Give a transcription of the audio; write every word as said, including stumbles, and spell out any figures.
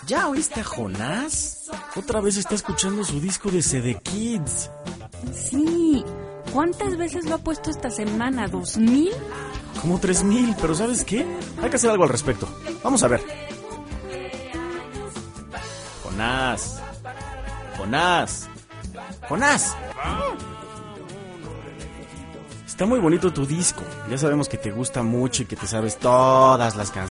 ¿Ya oíste a Jonás? Otra vez está escuchando su disco de C D Kids. Sí. ¿Cuántas veces lo ha puesto esta semana? ¿Dos mil? Como tres mil, pero ¿sabes qué? Hay que hacer algo al respecto. Vamos a ver. Jonás. Jonás. Jonás. Está muy bonito tu disco. Ya sabemos que te gusta mucho y que te sabes todas las canciones.